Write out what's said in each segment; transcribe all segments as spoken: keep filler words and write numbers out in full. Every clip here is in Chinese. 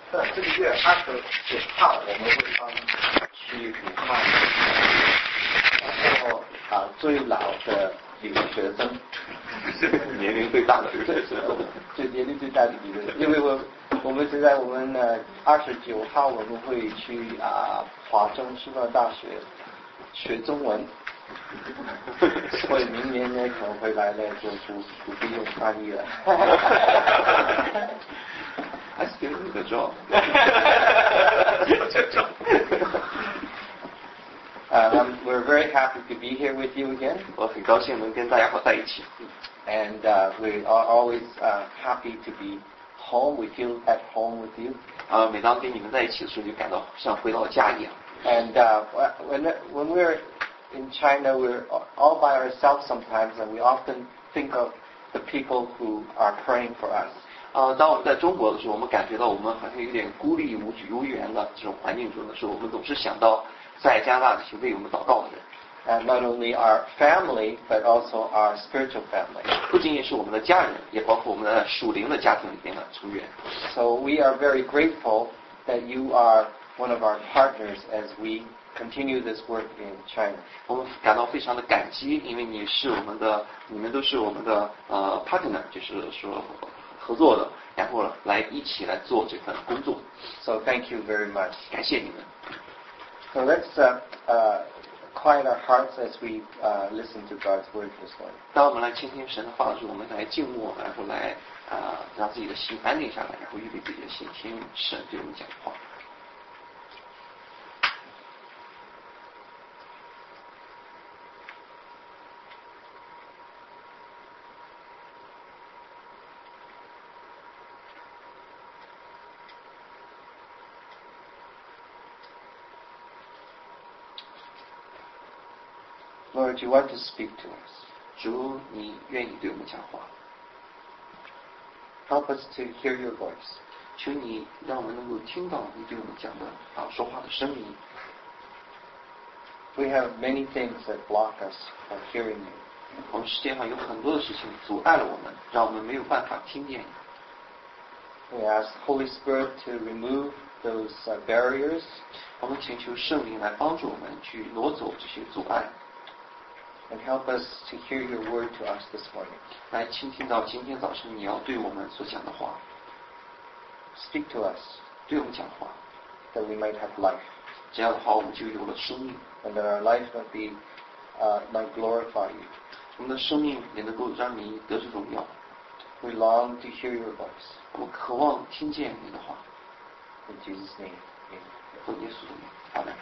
在这个月二十九号，我们会帮去武汉，然后啊最老的留学生， 年龄最大的留学生， 最年龄最大的留学生，因为我我们现在我们呢二十九号我们会去啊华中师范大学学中文。所以明年呢可能回来呢就不不必用翻译了。 I still need a job. um, we're very happy to be here with you again. 我很高兴能跟大家伙在一起。 And uh, we are always uh, happy to be home. We feel at home with you. 啊，每当跟你们在一起的时候，就感到像回到家一样。 And uh, when when we're in China, we're all by ourselves sometimes, and we often think of the people who are praying for us. 呃，当我们在中国的时候，我们感觉到我们好像有点孤立无举、无援的这种环境中的时候，我们总是想到在加拿大这些为我们祷告的人。 And not only our family, but also our spiritual family. 不仅仅是我们的家人，也包括我们的属灵的家庭里面的成员。 So we are very grateful that you are one of our partners as we continue this work in China. 我们感到非常的感激，因为你是我们的，你们都是我们的呃 partner， 就是说合作的，然后来一起来做这份工作。 So thank you very much. 感谢你们。 So let's uh, uh, quiet our hearts as we uh, listen to God's word this morning. 当我们来倾听神的话的时候，我们来静默，然后来啊、呃、让自己的心安定下来，然后预备自己的心听神对我们讲话。 Lord, you want to speak to us. 主，你愿意对我们讲话。 Help us to hear your voice. 求你让我们能够听到你对我们讲的啊说话的声音。 We have many things that block us from hearing you. 我们世界上有很多的事情阻碍了我们，让我们没有办法听见你。 We ask Holy Spirit to remove those uh, barriers. 我们请求圣灵来帮助我们去挪走这些阻碍。 And help us to hear your word to us this morning. 来倾听到今天早晨你要对我们所讲的话。 Speak to us. 对我们讲话。 That we might have life. 这样的话，我们就有了生命。 And that our life might be, uh, might glorify you. 我们的生命也能够让你得着荣耀。 We long to hear your voice. 我们渴望听见你的话。 In Jesus' name. 奉耶稣的名，阿门。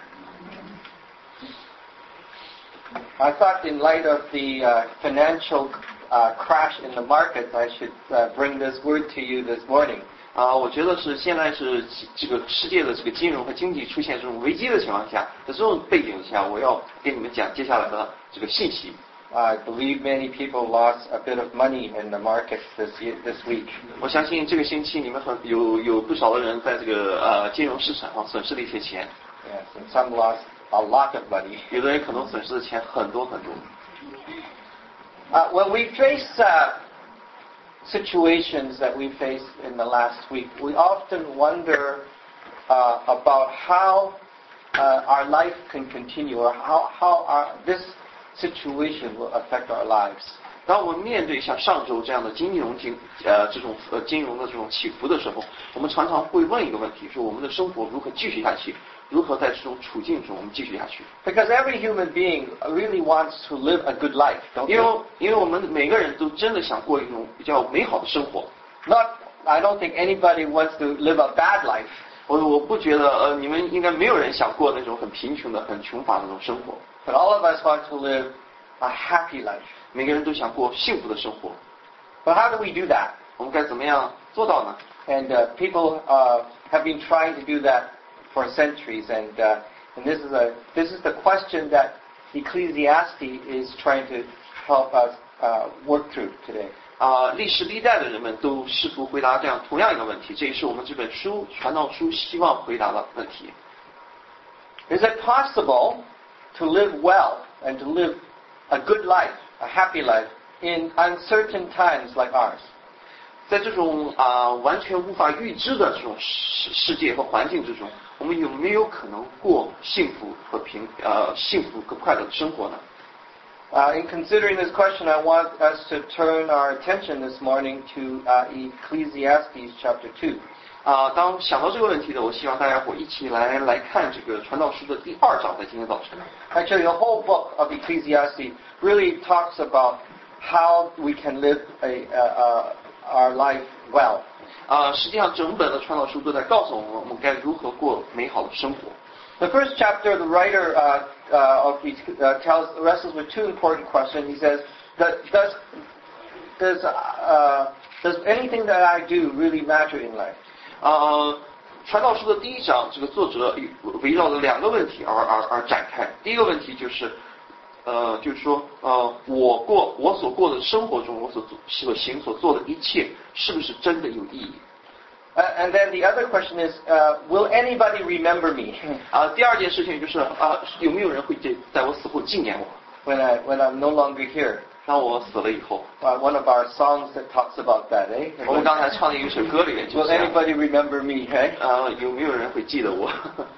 I thought in light of the uh, financial uh, crash in the markets, I should uh, bring this word to you this morning. 啊、呃，我觉得是现在是这个世界的这个金融和经济出现这种危机的情况下，在这种背景下，我要跟你们讲接下来的这个信息。 I believe many people lost a bit of money in the markets this year, this week. 我相信这个星期你们很有有不少的人在这个呃金融市场上损失了一些钱。 Yes, and some lost a lot of money. 有的人可能损失的钱很多很多。 Uh, when we face uh, situations that we faced in the last week, we often wonder uh, about how uh, our life can continue, or how how our, this situation will affect our lives. 当我们面对像上周这样的金融经呃这种呃金融的这种起伏的时候，我们常常会问一个问题：说我们的生活如何继续下去？如何在这种处境中我们继续下去 ？Because every human being really wants to live a good life, don't 因为 you? 因为我们每个人都真的想过一种比较美好的生活。 Not, I don't think anybody wants to live a bad life. 我我不觉得呃你们应该没有人想过那种很贫穷的、很穷乏的那种生活。 But all of us want to live a happy life. 每个人都想过幸福的生活。 But how do we do that? 我们该怎么样做到呢 And uh, people uh, have been trying to do that for centuries, and uh, and this is a this is the question that Ecclesiastes is trying to help us uh, work through today. 啊、呃，历史历代的人们都试图回答这样同样一个问题，这也是我们这本书传道书希望回答的问题。 Is it possible to live well and to live a good life, a happy life, in uncertain times like ours? 在这种啊、呃、完全无法预知的这种世世界和环境之中，我们有没有可能过幸福和平呃幸福和快乐的生活呢？ Uh, in considering this question, I want us to turn our attention this morning to uh, Ecclesiastes chapter two. 啊、当想到这个问题的，我希望大家伙一起来来看这个传道书的第二章，在今天早晨。 Actually, the whole book of Ecclesiastes really talks about how we can live a, uh, uh, our life well. 啊、实际上整本的传道书都在告诉我们，我们该如何过美好的生活。 The first chapter, the writer uh, uh, of uh, tells wrestles with two important questions. He says, that, "Does does uh, does anything that I do really matter in life?" 呃，传道书的第一章，这个作者围绕着两个问题而而而展开。第一个问题就是，呃，就是说，呃，我过我所过的生活中，我所做所行所做的一切，是不是真的有意义？ Uh, and then the other question is, uh, will anybody remember me 啊，第二件事情就是啊，有没有人会记在我死后纪念我？ when I when I'm no longer here? 当我死了以后， Uh, one of our songs that talks about that, eh? 我们刚才唱的一首歌里面就 Will 是这样 anybody remember me? Eh? 啊，有没有人会记得我？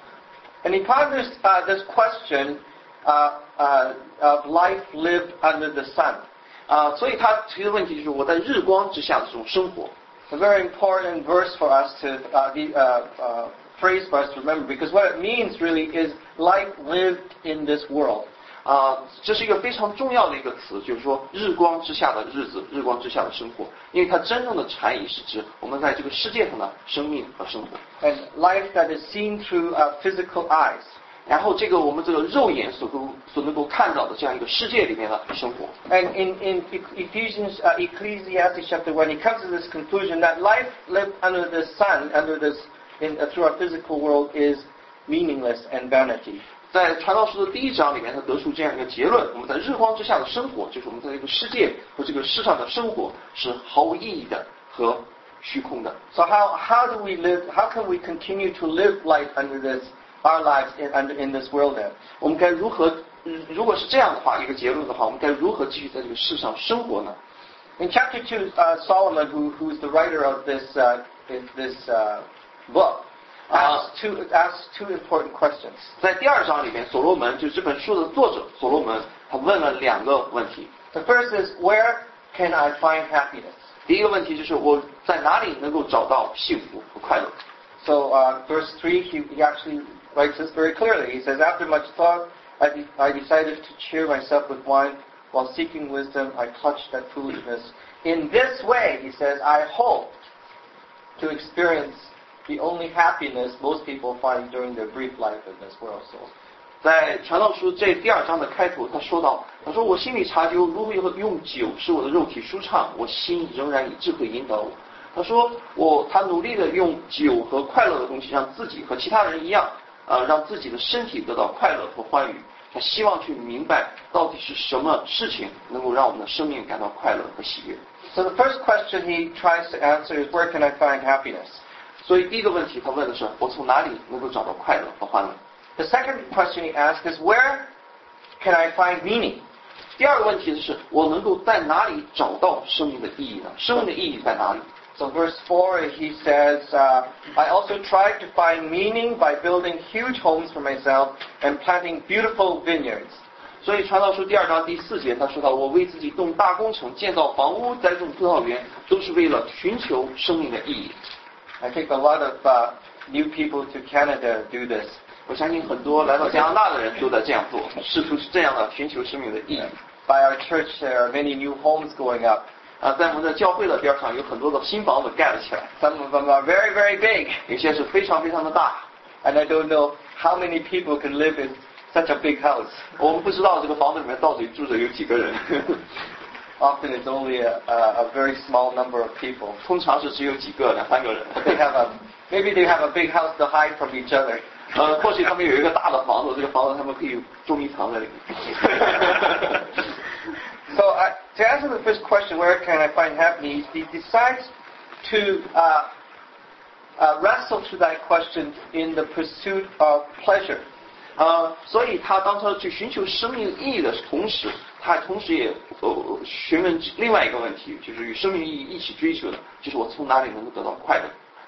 And he ponders uh, this question uh, uh, of life lived under the sun. 啊，所以他提的问题就是我在日光之下的这种生活。 A very important verse for us to, uh, the uh, uh, phrase for us to remember, because what it means really is life lived in this world. 啊，这是一个非常重要的一个词，就是说日光之下的日子，日光之下的生活，因为它真正的禅意是指我们在这个世界上的生命和生活。 And life that is seen through uh, physical eyes. 然后这个我们这个肉眼所够所能够看到的这样一个世界里面的生活。 And in, in Ephesians, uh, Ecclesiastes chapter one, he comes to this conclusion that life lived under the sun, under this, in, uh, through our physical world, is meaningless and vanity. 在传道书的第一章里面，他得出这样一个结论：我们在日光之下的生活，就是我们在这个世界和这个世上的生活是毫无意义的和虚空的。 So how, how do we live, how can we continue to live life under this, our lives in, under, in this world then? 我们该如何？如果是这样的话，一个结论的话，我们该如何继续在这个世上生活呢？ In chapter two, uh, Solomon, who, who's the writer of this, uh, this uh, book, asks two, asks two important questions. 在第二章里面，所罗门就这本书的作者所罗门，他问了两个问题。 The first is, where can I find happiness? 第一个问题就是我在哪里能够找到幸福和快乐？ So uh, verse three, he, he actually writes this very clearly. He says, after much thought, I, de- I decided to cheer myself with wine. While seeking wisdom, I clutched at foolishness. In this way, he says, I hope to experience the only happiness most people find during their brief life in this world. So, 在传道书这第二章的开头，他说到：“他说我心里察觉如何用酒使我的肉体舒畅，我心仍然以智慧引导我。”他说我他努力的用酒和快乐的东西，让自己和其他人一样，呃，让自己的身体得到快乐和欢愉。他希望去明白到底是什么事情能够让我们的生命感到快乐和喜悦。 so the first question he tries to answer is, where can I find happiness? 所以第一个问题他问的是我从哪里能够找到快乐和欢乐。 The second question he asks is, where can I find meaning? 第二个问题就是我能够在哪里找到生命的意义呢？生命的意义在哪里？ So verse four, he says, uh, I also tried to find meaning by building huge homes for myself and planting beautiful vineyards. 所以传道书第二章第四节他说到，我为自己动大工程，建造房屋，栽种葡萄园，都是为了寻求生命的意义。 I think a lot of uh, new people to Canada do this. 我相信很多来到加拿大的人都在这样做，试图是这样的寻求生命的意义。 By our church, there are many new homes going up. 啊，在我们的教会的边上有很多的新房子盖了起来， Some of them are very, very big. 有些是非常非常的大。 And I don't know how many people can live in such a big house. 我们不知道这个房子里面到底住着有几个人， Often it's only a, a, a very small number of people. 通常是只有几个，两三个人。 They have a, maybe they have a big house to hide from each other. 呃，或许他们有一个大的房子，这个房子他们可以捉迷藏在里面。 So uh, to answer the first question, where can I find happiness, he decides to uh, uh, wrestle through that question in the pursuit of pleasure. 呃，所以他当他去寻求生命意义的同时，他同时也呃询问另外一个问题，就是与生命意义一起追求的，就是我从哪里能够得到快乐。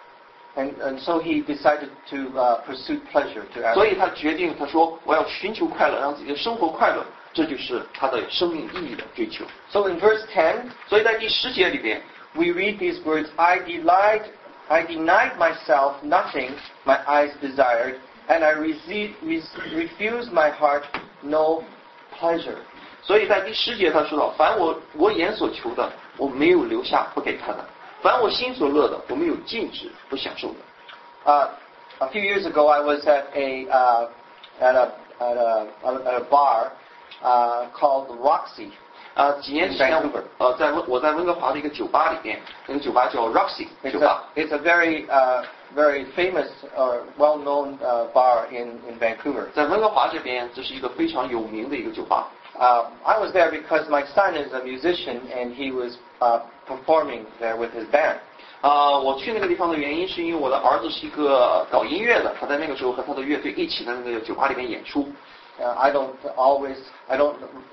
And and so he decided to uh, pursue pleasure to ask. 所以他决定，他说我要寻求快乐，让自己的生活快乐，这就是他的生命意义的追求。 So in verse ten, 所以在第十节里边 we read these words: I delight, I denied myself nothing my eyes desired, and I rece- refused my heart no pleasure. 所以在第十节他说到，凡我我眼所求的，我没有留下不给他的；凡我心所乐的，我没有禁止不享受的。 Uh, a few years ago, I was at a uh, at a at a at a bar uh, called Roxy. 啊，几年前，呃，在温我在温哥华的一个酒吧里边，那个酒吧叫 Roxy 酒 It's 吧。 a, it's a very uh, very famous or well-known uh, bar in in Vancouver. 在温哥华这边，这是一个非常有名的一个酒吧。 Uh, I was there because my son is a musician and he was uh, performing there with his band. 啊、我去那个地方的原因是因为我的儿子是一个搞音乐的，他在那个时候和他的乐队一起在那个酒吧里面演出。 Uh, I don't always, I don't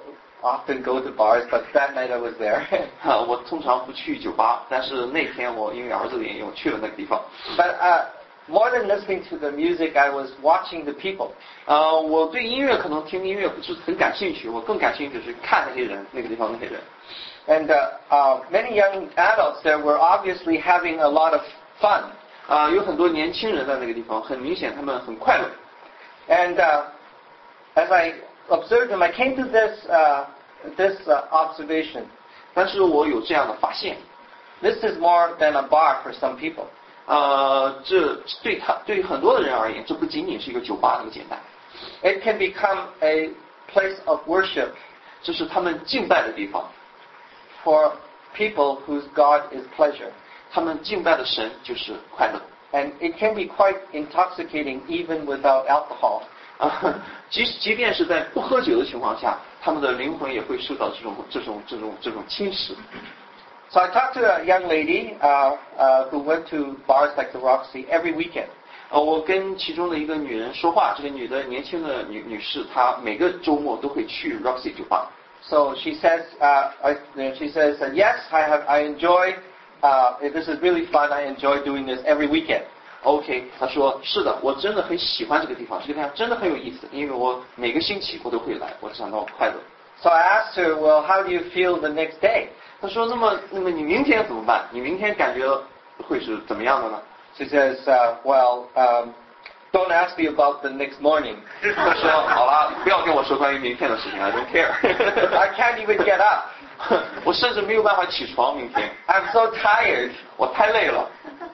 often go to bars, but that night I was there. 哈，我通常不去酒吧，但是那天我因为儿子的原因，我去了那个地方。 But uh, more than listening to the music, I was watching the people. 呃，我对音乐可能听音乐不是很感兴趣，我更感兴趣是看那些人，那个地方那些人。 And uh, uh, many young adults there were obviously having a lot of fun. 啊、有很多年轻人在那个地方，很明显他们很快乐。 And uh, as I observed them, I came to this uh, this uh, observation. 但是我有这样的发现， This is more than a bar for some people. 呃，这对他对很多的人而言，这不仅仅是一个酒吧那么简单， It can become a place of worship 这是他们敬拜的地方。 for people whose God is pleasure. 他们敬拜的神就是快乐。 And it can be quite intoxicating even without alcohol. 啊，即即便是在不喝酒的情况下，他们的灵魂也会受到这种这种这种这种侵蚀。 So I talked to a young lady uh, uh, who went to bars like the Roxy every weekend. 呃，我跟其中的一个女人说话，这个女的年轻的女女士，她每个周末都会去 Roxy 酒吧。 So she says, uh, I, she says, uh, yes, I have, I enjoy. Uh, this is really fun. I enjoy doing this every weekend. OK， 她说是的，我真的很喜欢这个地方，这个地方真的很有意思，因为我每个星期我都会来，我感到快乐。 So I asked her, well, how do you feel the next day? 她说，那么那么你明天怎么办？你明天感觉会是怎么样的呢？ She says, uh, well, um, don't ask me about the next morning. 她说好了，不要跟我说关于明天的事情 ，I don't care 。 I can't even get up. 我甚至没有办法起床明天， I'm so tired. 我太累了。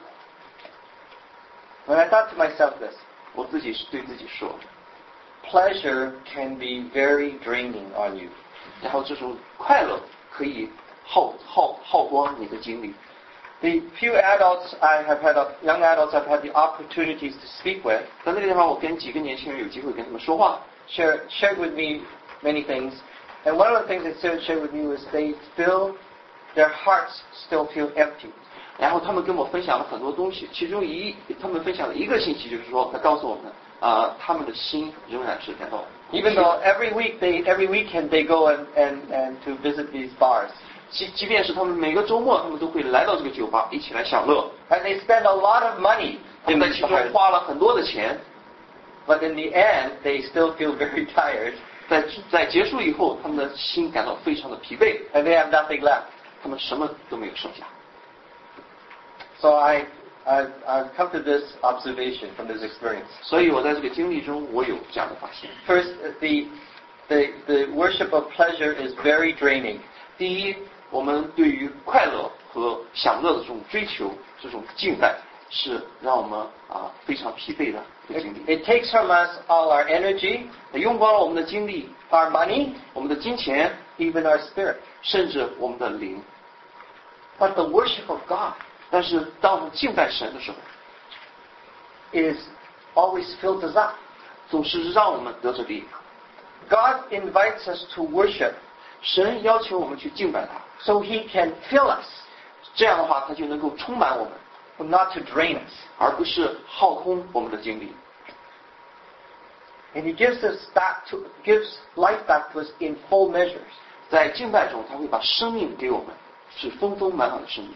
And I thought to myself this, 我自己是对自己说， pleasure can be very draining on you. 然后这种快乐可以耗耗耗光你的精力。 The few adults I have had, young adults I've had the opportunities to speak with, 在那个地方，我跟几个年轻人有机会跟他们说话， share, shared with me many things. And one of the things they shared, shared with me was they feel, their hearts still feel empty. 然后他们跟我分享了很多东西，其中一他们分享的一个信息就是说，他告诉我们啊、呃，他们的心仍然是感到 Even though every week they, every weekend they go and, and, and to visit these bars. 即即便是他们每个周末，他们都会来到这个酒吧一起来享乐， And they spend a lot of money 他 in 们在 these 其中 bars. 花了很多的钱， But in the end, they still feel very tired 在在结束以后，他们的心感到非常的疲惫， and they have nothing left. 他们什么都没有剩下。 So I, I've, I've come to this observation from this experience. 所以我在这个经历中，我有这样的发现。 First, the, the, the worship of pleasure is very draining. 第一，我们对于快乐和享乐的这种追求，这种敬拜，是让我们啊非常疲惫的一个 It, 经历。 it takes from us all our energy, 用光了我们的精力、 our money, 我们的金钱， even our spirit. 甚至我们的灵。 But the worship of God 但是当我们敬拜神的时候， is always fills us up. 总是让我们得着力量。 God invites us to worship 神要求我们去敬拜他， so He can fill us, 这样的话，他就能够充满我们， but not to drain us. 而不是耗空我们的精力。 And He gives us back to gives life back to us in full measures. 在敬拜中，他会把生命给我们，是丰丰满满的生命。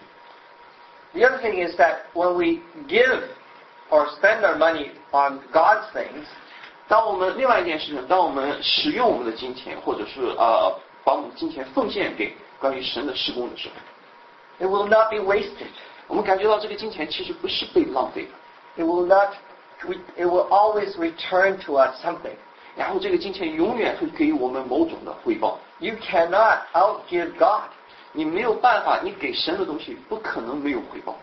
The other thing is that when we give or spend our money on God's things, 当我们另外一件事情，当我们使用我们的金钱，或者是呃把我们的金钱奉献给关于神的事工的时候， it will not be wasted. 我们感觉到这个金钱其实不是被浪费的， It will not. It will always return to us something. 然后这个金钱永远会给予我们某种的回报。 You cannot outgive God. 你没有办法，你给神的东西不可能没有回报。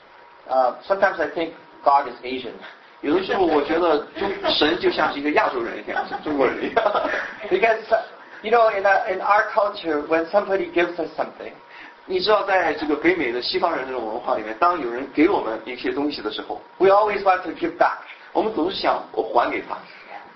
Uh, sometimes I think God is Asian. 有的时候我觉得中神就像是一个亚洲人一样，是中国人一样。 Because you know, in our, in our culture, when somebody gives us something, 你知道，在这个北美的西方人这种文化里面，当有人给我们一些东西的时候， we always want to give back. 我们总是想我还给他。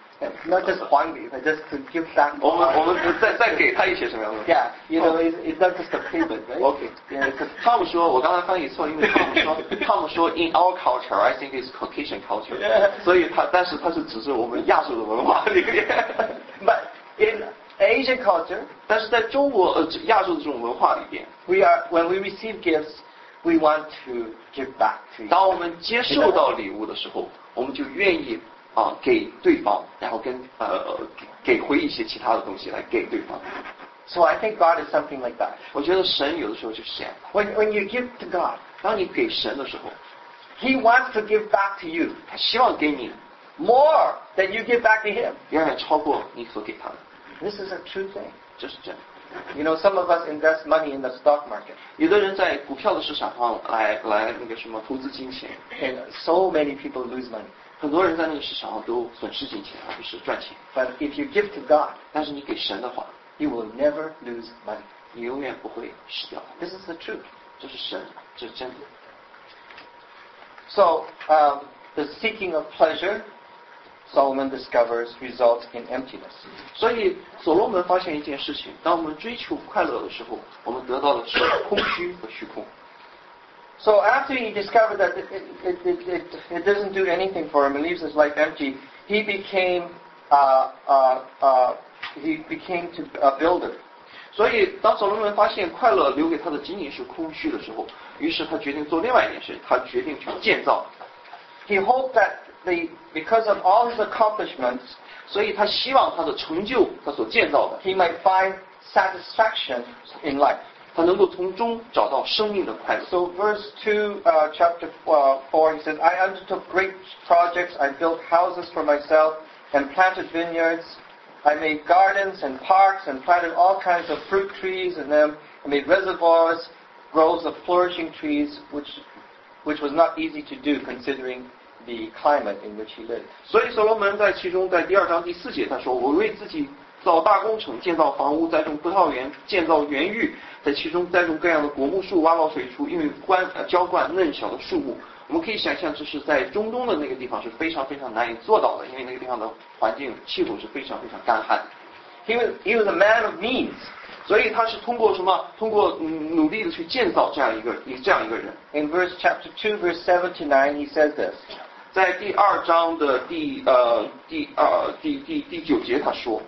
Not just one, but just to give back. 我们我们再再给他一些什么样的东西 Yeah, you know, it's, it's not just a payment, right? Okay. Yeah, it's a, 汤姆说，我刚才翻译错了，因为汤姆说，汤姆说 in our culture, I think it's Caucasian culture， 所以他但是他是指是我们亚洲的文化里面。 but in Asian culture, 但是在中国呃亚洲的这种文化里边， we are when we receive gifts, we want to give back to each 当我 other. 们接受到礼物的时候，我们就愿意啊给对方，然后跟呃给回一些其他的东西来给对方。 So I think God is something like that. 我觉得神有的时候就是这样， When when you give to God, 当你给神的时候， He wants to give back to you 他希望给你 more than you give back to Him. 远远超过你所给他的， This is a true thing. 这是真的。 You know, some of us invest money in the stock market, 有的人在股票的市场上来来那个什么投资金钱， and so many people lose money. 很多人在那个市场上都损失金钱，而不是赚钱。 But if you give to God, 但是你给神的话， you will never lose money. 你永远不会失掉它。 This is the truth. 这是神，这是真的。 So, um, the seeking of pleasure, Solomon discovers, results in emptiness. 所以所罗门发现一件事情：当我们追求快乐的时候，我们得到的是空虚和虚空。 So after he discovered that it, it, it, it, it doesn't do anything for him and leaves his life empty, he became uh, uh, uh, he became to a builder. 所以当所罗门发现快乐留给他的仅仅是空虚的时候，于是他决定做另外一件事，他决定去建造。 He hoped that the, because of all his accomplishments, 所以他希望他的成就，他所建造的， he might find satisfaction in life. 他能够从中找到生命的快乐。 So verse two, uh, chapter uh, four, he says, I undertook great projects. I built houses for myself and planted vineyards. I made gardens and parks and planted all kinds of fruit trees in them. I made reservoirs, groves of flourishing trees, which, which was not easy to do considering the climate in which he lived. 所以所罗门在其中，在第二章第四节他说：“我为自己造大工程，建造房屋，栽种葡萄园，建造园域，在其中栽种各样的果木树，挖捞水出，因为灌呃浇灌嫩小的树木。”我们可以想象，这是在中东的那个地方是非常非常难以做到的，因为那个地方的环境气候是非常非常干旱。 He was, he was a man of means. 所以他是通过什么？通过嗯努力的去建造这样一个一这样一个人。 In verse chapter two, verse seven to nine, he says this. 在第二章的第呃第二第第第九节他说，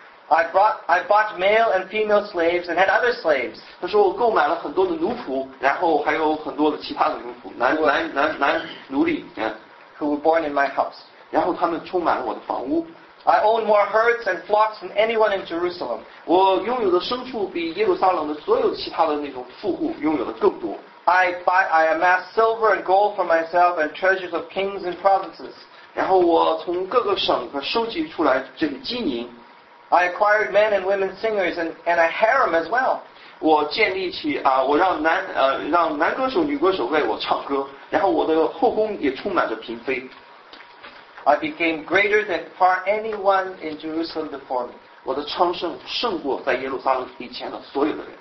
I brought, I bought male and female slaves and had other slaves. 他说我购买了很多的奴仆，然后还有很多的其他的奴仆，男男男男奴隶，嗯， who were born in my house. 然后他们充满了我的房屋。 I own more herds and flocks than anyone in Jerusalem. 我拥有的牲畜比耶路撒冷的所有其他的那种富户拥有的更多。 I buy, I amass silver and gold for myself and treasures of kings and provinces. 然后我从各个省收集出来这个金银。 I acquired men and women singers and, and a harem as well. 我建立起啊，我让男呃让男歌手、女歌手为我唱歌，然后我的后宫也充满着嫔妃。 I became greater than far anyone in Jerusalem before me. 我的昌盛胜过在耶路撒冷以前的所有的人。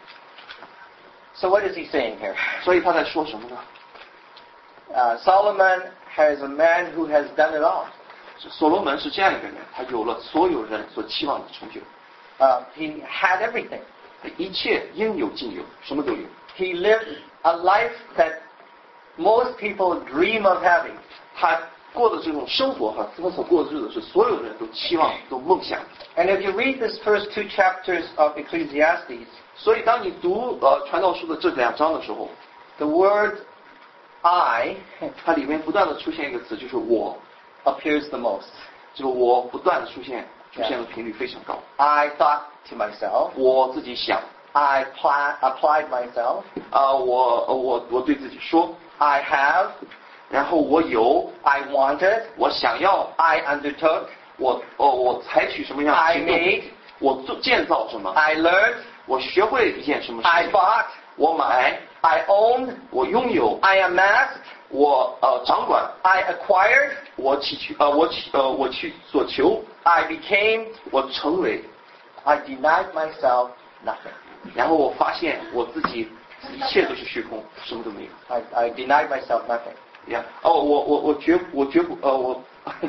So what is he saying here? 所以他在说什么呢？ Uh, Solomon has a man who has done it all. 所罗门是这样一个人，他有了所有人所期望的成就， Uh, he had everything. 一切应有尽有，什么都有。 He lived a life that most people dream of having. 他过的这种生活哈，他所过的日子是所有的人都期望、都梦想。 And if you read these first two chapters of Ecclesiastes, 所以当你读呃传道书的这两章的时候， the word I 它里面不断的出现一个词，就是我， appears the most. 这个我不断的出现，出现的频率非常高。 I thought to myself, 我自己想， I pla- applied myself, 啊、我我我对自己说， I have, 然后我有， I wanted, 我想要， I undertook, 我哦我采取什么样的 I 行动， made, 我做建造什么， I learned, 我学会一件什么事 I 情， bought, 我买， I owned, 我拥有， I amassed, 我呃掌管， I acquired, 我祈求呃我祈呃我去所求， I became, 我成为， I denied myself nothing. 然后我发现我自己一切都是虚空，什么都没有。 I, I denied myself nothing. 呀，哦，我我我绝我绝不呃我，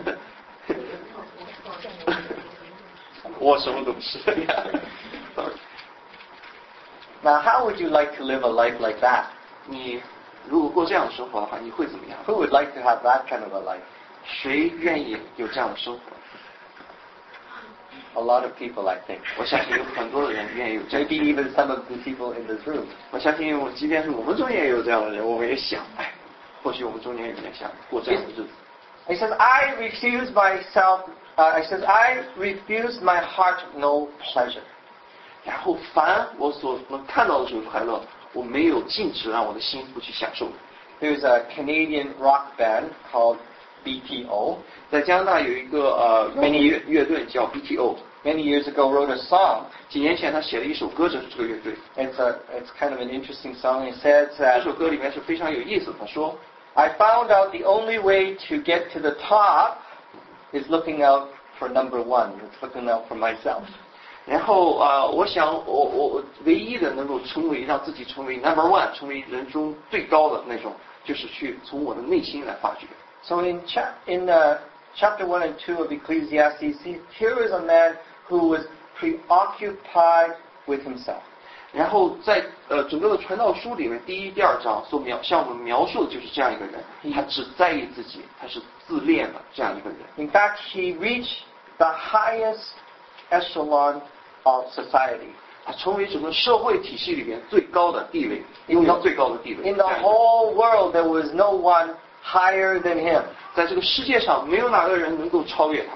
我什么都不是呀。 Now, how would you like to live a life like that? 你如果过这样的生活的话，你会怎么样？ Who would like to have that kind of a life? 谁愿意有这样的生活？ A lot of people, I think. 我相信有很多的人愿意有这样的 Maybe 生活。 even some of the people in this room. 我相信，我即便是我们中间也有这样的人，我们也想，哎，或许我们中间有人想过这样的日子。 He says, I refuse myself, uh, he says, I refuse my heart no pleasure. 然后，凡我所能看到的这种快乐，我没有禁止让我的心不去享受。 There's a Canadian rock band called B T O. 在加拿大有一个呃乐乐队叫 B T O， Many years ago wrote a song. 几年前他写了一首歌，就是这个乐队。 It's a, it's kind of an interesting song. It says 这 that 首歌里面是非常有意思的。他说， I found out the only way to get to the top is looking out for number one. It's looking out for myself. 然后啊、呃，我想我我我唯一的能够成为让自己成为 number one， 成为人中最高的那种，就是去从我的内心来发掘。 So in, cha- in uh, chapter one and two of Ecclesiastes, see, here is a man who was preoccupied with himself. 然后在呃整个的传道书里面，第一、第二章所描向我们描述的就是这样一个人，他只在意自己，他是自恋的这样一个人。 In fact, he reached the highest echelon of society. 他成为整个社会体系里面最高的地位，拥有最高的地位。 In the whole world, there was no one higher than him. 在这个世界上，没有哪个人能够超越他。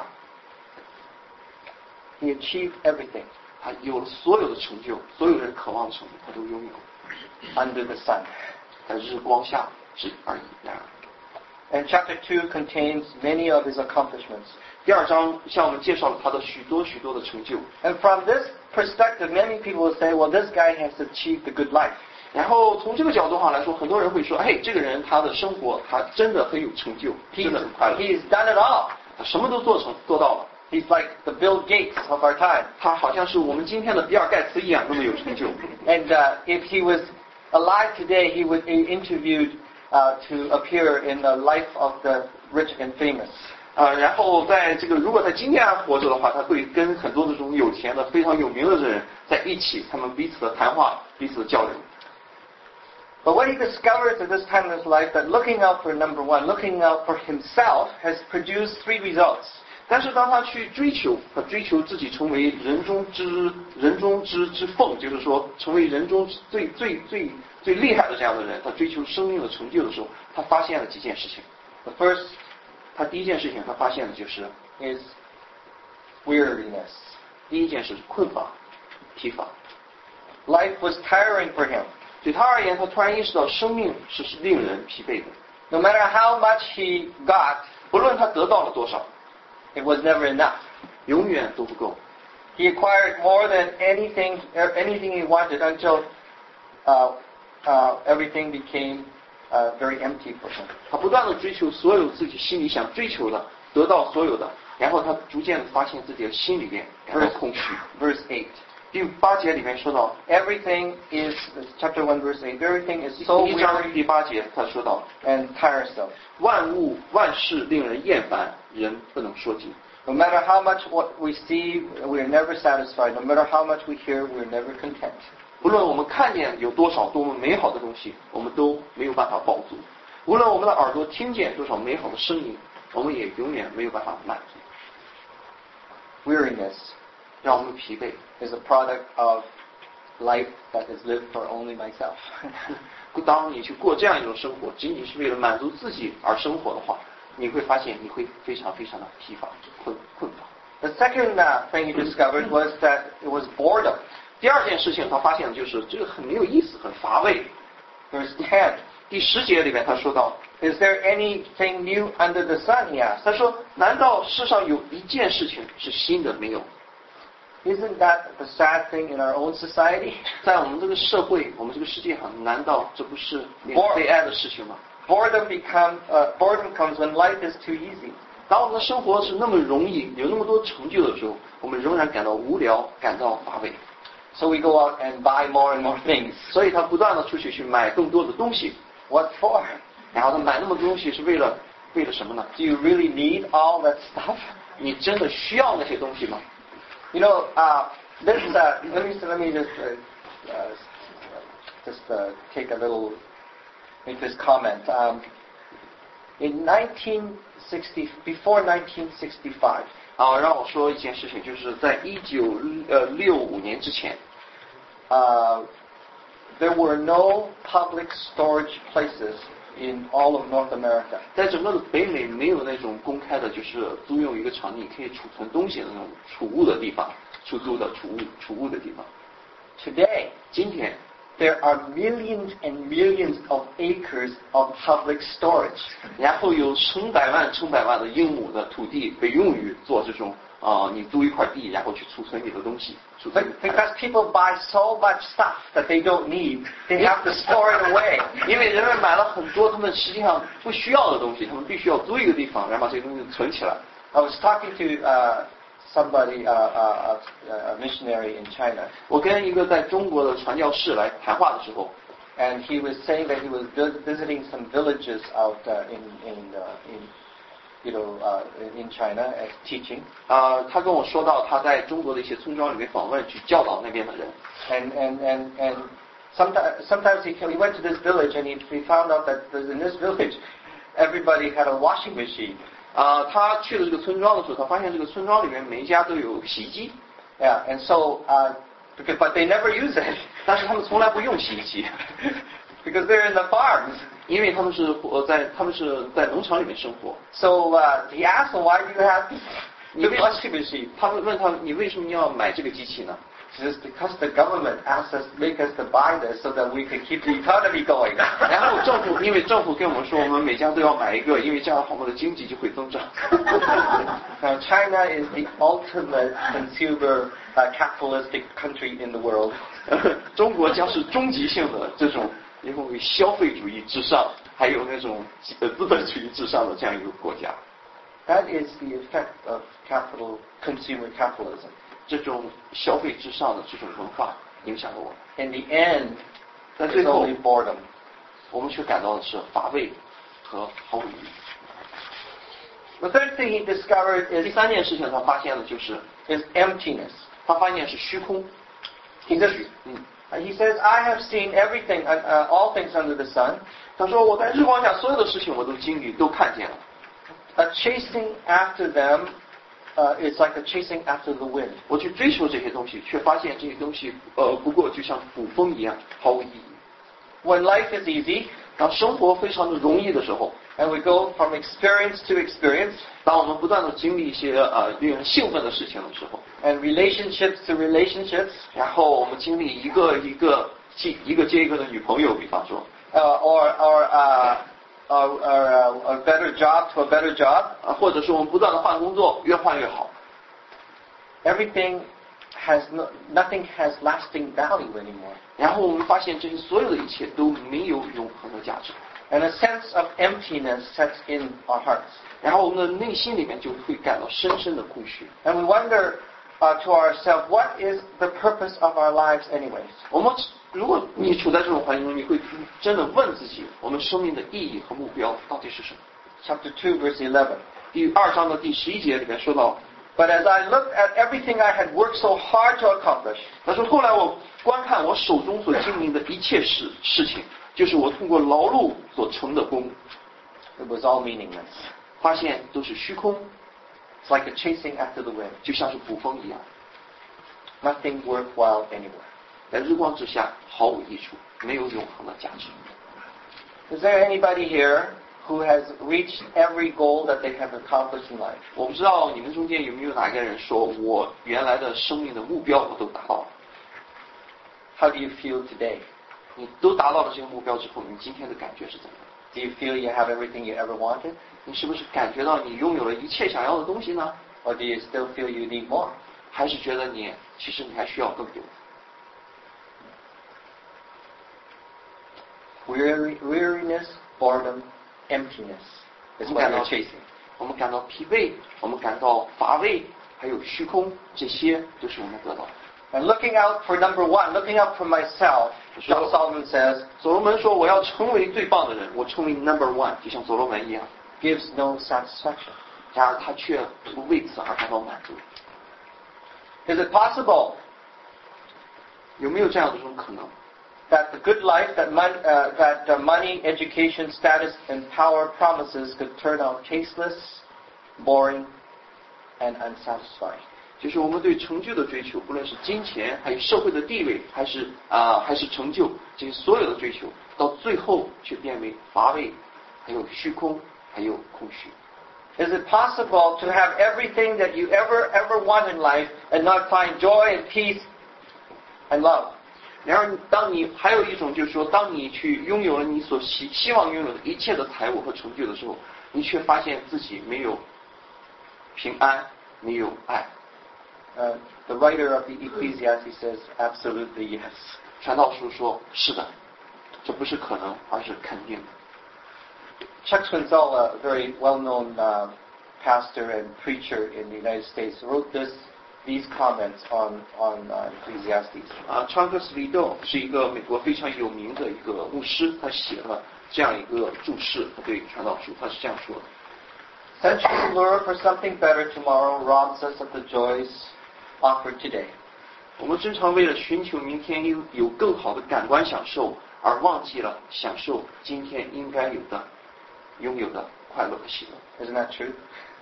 He achieved everything 他有了所有的成就，所有人渴望的成就，他都拥有。 under the sun. 在日光下只而已。然而， And chapter two contains many of his accomplishments. 第二章向我们介绍了他的许多许多的成就。 And from this perspective, many people will say, well, this guy has achieved a good life. 然后从这个角度上来说，很多人会说，哎，这个人他的生活他真的很有成就， He's, 真的很快乐， he's done it all. 他什么都做成做到了。 He's like the Bill Gates of our time. 他好像是我们今天的比尔盖茨一样那么有成就。 And uh, if he was alive today, he would be interviewed uh, to appear in the life of the rich and famous. 啊，然后在这个如果在今天还活着的话，他会跟很多的这种有钱的、非常有名的人在一起，他们彼此的谈话，彼此的交流。 But what he discovers at this time in his life, that looking out for number one, looking out for himself, has produced three results. 但是当他去追求，他追求自己成为人中之人中之之凤，就是说成为人中最最最最厉害的这样的人，他追求生命的成就的时候，他发现了几件事情。 The first 他第一件事情，他发现的就是 is weariness. 第一件事是困乏、疲乏。 Life was tiring for him. 对他而言，他突然意识到生命是是令人疲惫的。 No matter how much he got, 不论他得到了多少， it was never enough. 永远都不够。 He acquired more than anything, anything he wanted until uh, uh, everything became uh, very empty for him. 他不断的追求所有自己心里想追求的，得到所有的，然后他逐渐的发现自己的心里面感到空虚。 Verse eight. 第八节里面说到， Everything is, chapter one, verse eight, everything is so 第一章 weary 第八节他说到， and tiresome. 万物万事令人厌烦，人不能说尽。 No matter how much what we see, we're never satisfied. No matter how much we hear, we're never content. 无论我们看见有多少多么美好的东西，我们都没有办法饱足；无论我们的耳朵听见多少美好的声音， 我们也永远没有办法满足。 Weariness 让我们疲惫 is a product of life that is lived for only myself. 当你去过这样一种生活，仅仅是为了满足自己而生活的话，你会发现你会非常非常的疲乏、困困乏。 The second uh, thing he discovered was that it was boredom. 第二件事情，他发现的就是这个很没有意思，很乏味。 Verse ten. 第十节里面他说到 Is there anything new under the sun? He asked. 他说：“难道世上有一件事情是新的没有？ Isn't that the sad thing in our own society? 在我们这个社会，我们这个世界上，难道这不是令人悲哀的事情吗？ Boredom become uh, boredom comes when life is too easy. 当我们的生活是那么容易，有那么多成就的时候，我们仍然感到无聊，感到乏味。 So we go out and buy more and more things. 所以他不断的出去去买更多的东西， What for? 然后他买那么多东西是为了为了什么呢？ Do you really need all that stuff? 你真的需要那些东西吗？ You know, uh, this. Uh, let me let me just uh, uh, just uh, take a little make this comment. Um, in nineteen sixty, before nineteen sixty-five, 啊，让我说一件事情，就是在一九呃六五年之前， uh, there were no public storage places in all of North America. 在整个的北美没有那种公开的，就是租用一个场地可以储存东西的那种储物的地方，出租的储物储物的地方。 Today, 今天 there are millions and millions of acres of public storage. 然后有成百万、成百万的英亩的土地被用于做这种啊、呃，你租一块地，然后去储存你的东西。储存 But because people buy so much stuff that they don't need, they have to store it away. 因为人们买了很多他们实际上不需要的东西，他们必须要租一个地方，然后把这些东西存起来。 I was talking to uh, somebody, uh, uh, a missionary in China, 我跟一个在中国的传教士来谈话的时候， and he was saying that he was vi- visiting some villages out uh, in in uh, in you know uh, in China as teaching, 啊、他跟我说到他在中国的一些村庄里面访问，去教导那边的人。 and and and and sometimes sometimes he he went to this village and he he found out that in this village everybody had a washing machine. 啊、他去了这个村庄的时候，他发现这个村庄里面每一家都有洗衣机， Yeah, and so uh, because but they never use it 但是他们从来不用洗衣机， because they're in the farms. 因为他们是呃在他们是在农场里面生活。 So uh, he asked them, why do you have the Maybe- washing machine? 他们问他你为什么要买这个机器呢？ He says, because the government asked us, make us to buy this so that we can keep the economy going. 然后政府因为政府跟我们说，我们每家都要买一个，因为这样的话我们的经济就会增长。 Now China is the ultimate consumer uh, capitalistic country in the world. 中国将是终极性的这种因为消费主义至上，还有那种呃资本主义至上的这样一个国家。 That is the effect of capital consumer capitalism. 这种消费至上的这种文化影响了我们， In the end, 但 it's 最后 only boredom. 我们却感到的是乏味和毫无意义。 The third thing he discovered 第 is 三件事情他发现的就是 is emptiness. 他发现是虚空。 He says, 嗯， uh, he says, I have seen everything, uh, uh, all things under the sun. 他说我在日光下所有的事情我都经历都看见了。 A chasing after them uh, is like a chasing after the wind. 我去追求这些东西，却发现这些东西呃不过就像捕风一样，毫无意义。 When life is easy 当生活非常的容易的时候， and we go from experience to experience 当我们不断的经历一些呃令人兴奋的事情的时候， and relationships to relationships 然后我们经历一个一个接一个接一个的女朋友，比方说， uh, or, or, uh, or, or uh, a better job to a better job, 啊，或者是我们不断的换工作，越换越好， everything has no, nothing has lasting value anymore. 然后我们发现这些所有的一切都没有永恒的价值， And a sense of emptiness sets in our hearts. 然后我们的内心里面就会感到深深的空虚。 And we wonder uh, to ourselves, what is the purpose of our lives anyways? 我们如果你处在这种环境中，你会真的问自己，我们生命的意义和目标到底是什么？ Chapter two, verse eleven. 第二章的第十一节里面说到， But as I looked at everything I had worked so hard to accomplish, 他说后来我观看我手中所经营的一切事事情，就是我通过劳碌所成的功， it was all meaningless. 发现都是虚空， It's like a chasing after the wind. 就像是捕风一样， Nothing worthwhile anywhere. 在日光之下毫无益处，没有永恒的价值。 Is there anybody here who has reached every goal that they have accomplished in life? 我不知道你们中间有没有哪个人说，我原来的生命的目标我都达到了。 How do you feel today? 你都达到了这个目标之后，你今天的感觉是怎么样？ Do you feel you have everything you ever wanted? 你是不是感觉到你拥有了一切想要的东西呢？ Or do you still feel you need more? 还是觉得你其实你还需要更多？ Weary, weariness, boredom, emptiness is what you're chasing. 我们感到疲惫，我们感到乏味，还有虚空，这些都是我们得到的。 And looking out for number one, looking out for myself, John Solomon says, 所罗门说：“我要成为最棒的人，我成为 number one， 就像所罗门一样。 gives no satisfaction. ” 然而他却不为此而感到满足。 Is it possible 有没有这样的一种可能？ that the good life that, mon- uh, that uh, money, education, status, and power promises could turn out tasteless, boring, and unsatisfying? 就是我们对成就的追求，不论是金钱，还有社会的地位，还是啊、呃，还是成就，这些所有的追求，到最后却变为乏味，还有虚空，还有空虚。 Is it possible to have everything that you ever, ever want in life and not find joy and peace and love? 然而，当你还有一种就是说，当你去拥有了你所希希望拥有的一切的财物和成就的时候，你却发现自己没有平安，没有爱。 Uh, the writer of the Ecclesiastes says, absolutely yes. 传道书说：“是的，这不是可能，而是肯定的。” Chuck Swindoll, a very well-known uh, pastor and preacher in the United States, wrote this, these comments on, on uh, Ecclesiastes. 啊，川克斯利豆是一个美国非常有名的一个牧师，他写了这样一个注释，他对传道书他是这样说的。 Sensual lure for something better tomorrow robs us of the joys offered today. 我们经常为了寻求明天有有更好的感官享受，而忘记了享受今天应该有的、拥有的快乐和喜乐。 Isn't that true?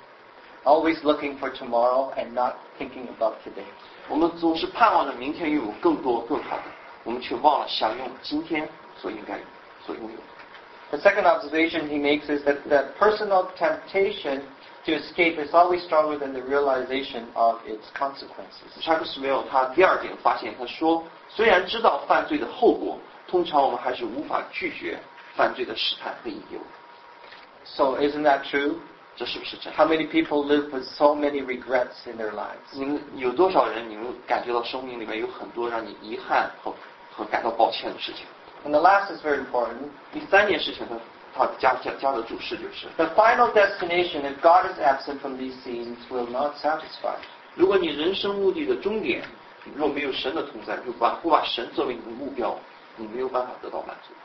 Always looking for tomorrow and not thinking about today. 我们总是盼望着明天拥有更多更好的，我们却忘了享用今天所应该有、所拥有的。 The second observation he makes is that, that personal temptation to escape is always stronger than the realization of its consequences. 查克斯维尔他第二点发现，他说，虽然知道犯罪的后果，通常我们还是无法拒绝犯罪的试探和引诱。 So isn't that true? 这是不是真的？ How many people live with so many regrets in their lives? 你们有多少人，你们感觉到生命里面有很多让你遗憾和和感到抱歉的事情？ And the last is very important. 第三件事情，他他加加加的注释就是， The final destination, if God is absent from these scenes, will not satisfy. 如果你人生目的的终点若没有神的同在，就把不把神作为你的目标，你没有办法得到满足。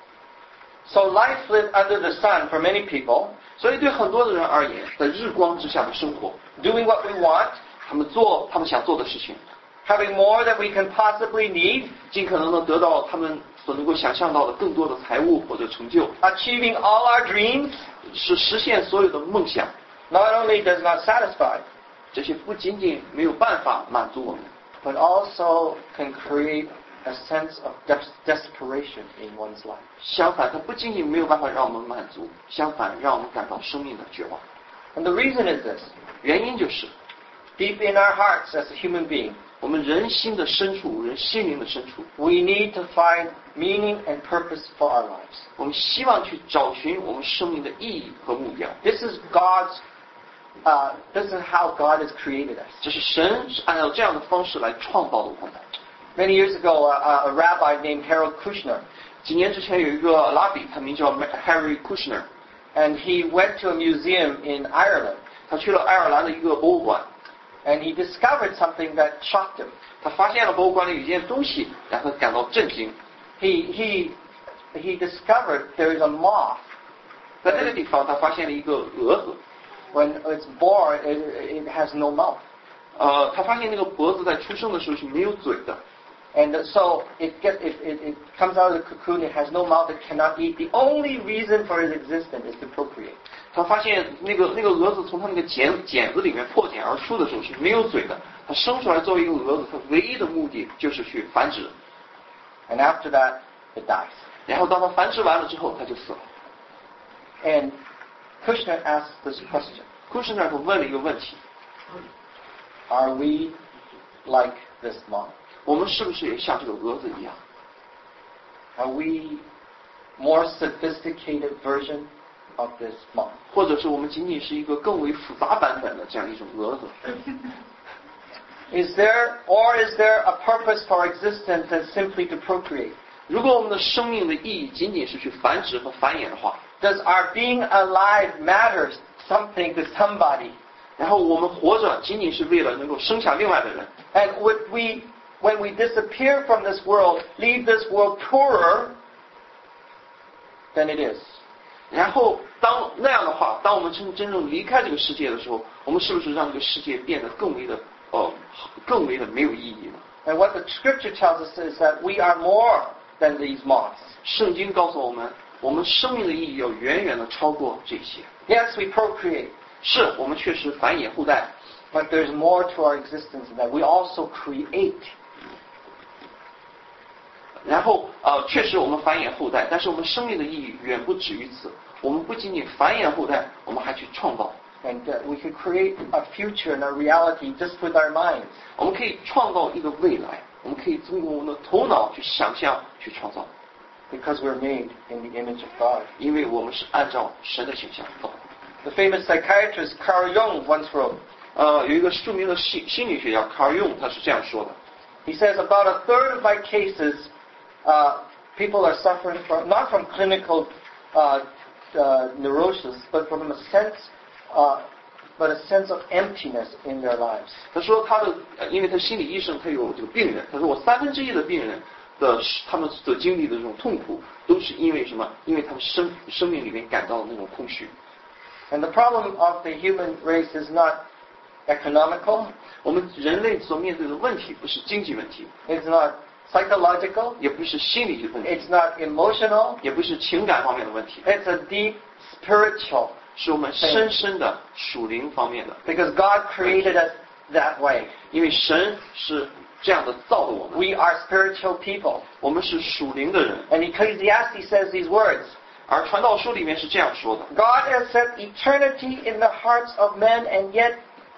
So life lived under the sun for many people, 所以对很多的人而言，在日光之下的生活， doing what we want, 他们做他们想做的事情， having more than we can possibly need, 尽可能的得到他们所能够想象到的更多的财物或者成就， achieving all our dreams, 是实现所有的梦想。 not only does not satisfy, 这些不仅仅没有办法满足我们， but also can create a sense of des- desperation in one's life. 相反，它不仅仅没有办法让我们满足，相反让我们感到生命的绝望。 And the reason is this. 原因就是， Deep in our hearts as a human being, 我们人心的深处，人心灵的深处， we need to find meaning and purpose for our lives. 我们希望去找寻我们生命的意义和目标。 This is God's, uh, this is how God has created us. 这是神是按照这样的方式来创造的我们。 Many years ago, uh, a rabbi named Harold Kushner, 几年之前有一个拉比，他名叫 Harry Kushner， and he went to a museum in Ireland, 他去了爱尔兰的一个博物馆， and he discovered something that shocked him. 他发现了博物馆里有一件东西，让他感到震惊。 He, he, he discovered there is a moth. 在那个地方，他发现了一个蛾子。 When it's born, it, it has no mouth. 呃，他发现那个脖子在出生的时候是没有嘴的。 And so it, get, it, it, it comes out of the cocoon, it has no mouth, it cannot eat. The only reason for its existence is to procreate. 他发现那个那个蛾子从它那个茧茧子里面破茧而出的时候是没有嘴的，它生出来作为一个蛾子，它唯一的目的就是去繁殖。 And after that, it dies. 然后当它繁殖完了之后，它就死了。 And Kushner asks this question. Kushner 他问了一个问题 Are we like this moth? 我们是不是也像这个蛾子一样 Are we more sophisticated version of this moth? 或者是我们仅仅是一个更为复杂版本的这样一种蛾子 Is there, or is there a purpose for existence that's simply to procreate? 如果我们的生命的意义仅仅是去繁殖和繁衍的话 Does our being alive matter something to somebody? 然后我们活着仅仅是为了能够生下另外的人 And would we, when we disappear from this world, leave this world poorer than it is? 然后当那样的话，当我们真真正离开这个世界的时候，我们是不是让这个世界变得更为的呃更为的没有意义呢？ And what the scripture tells us is that we are more than these moths. 圣经告诉我们，我们生命的意义要远远的超过这些。 Yes, we procreate, 是我们确实繁衍后代， but there's more to our existence than that. We also create. 然后呃确实我们繁衍后代，但是我们生命的意义远不止于此。我们不仅仅繁衍后代，我们还去创造。 And uh, we can create a future and a reality just with our minds. 我们可以创造一个未来，我们可以通过我们的头脑去想象、去创造， Because we're made in the image of God. 因为我们是按照神的形象造的。 The famous psychiatrist Carl Jung once wrote, 呃，有一个著名的心心理学家卡尔用，他是这样说的。 he says, about a third of my cases, uh, people are suffering from, not from clinical uh, uh, neurosis, but from a sense, uh, but a sense of emptiness in their lives. 他说他的，呃因为他心理医生，他有这个病人。他说我三分之一的病人的他们所经历的这种痛苦，都是因为什么？因为他们生生命里面感到的那种空虚。 And the problem of the human race is not economical, 我们人类所面对的问题不是经济问题， it's not psychological, 也不是心理问题， it's not emotional, 也不是情感方面的问题， it's a deep spiritual. 是我们深深的属灵方面的。 Because God created us that way. 因为神是这样的造的我们， We are spiritual people. 我们是属灵的人。 And Ecclesiastes says these words. 而传道书里面是这样说的： God has set eternity in the hearts of men, and yet,